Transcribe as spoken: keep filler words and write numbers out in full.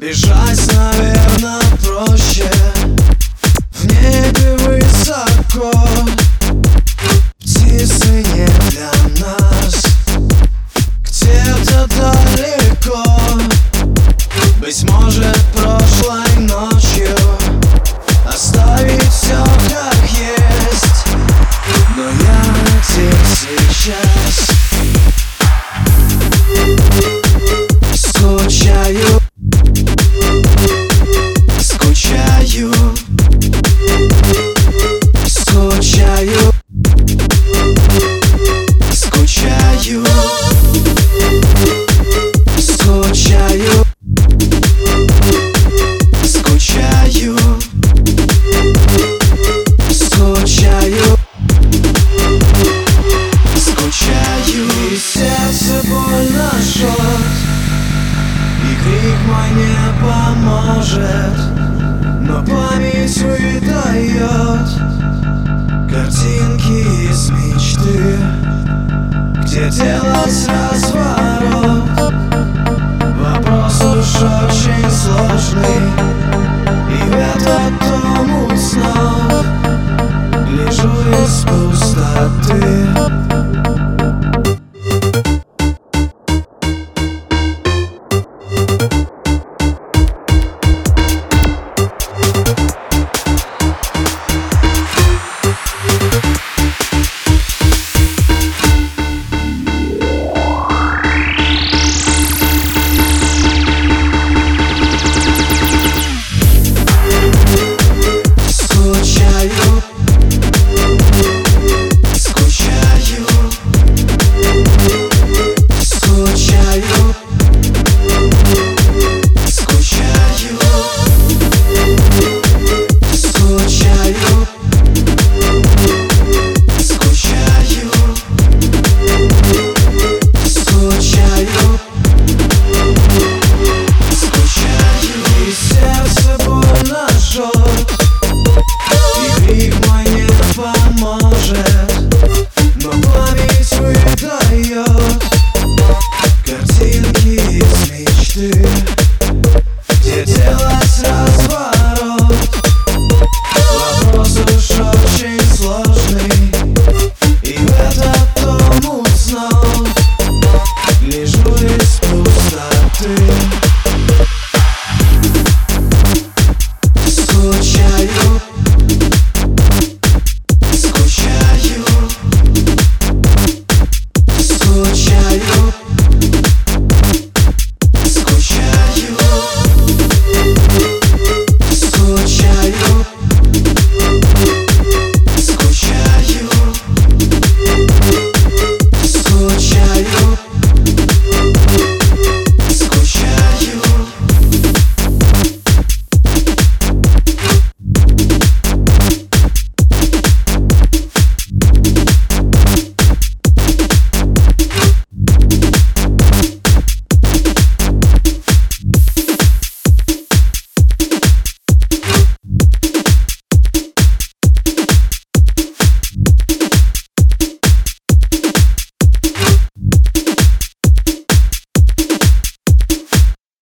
Бежать, наверное, проще. В небе высоко, птицы не для нас, где-то далеко. Быть может, прошлой ночью оставить все как есть, но я здесь сейчас скучаю, скучаю, скучаю, скучаю, скучаю, скучаю, скучаю, скучаю. И сердце больно жжет, и крик мой не поможет, но память выдает картинки из мечты, где делать разворот. Вопрос уж очень сложный, и в этот дом уснул, лежу из пустоты. Где делать разворот? Вопрос уж очень сложный, и в этот дом уснул, лежу из пустоты.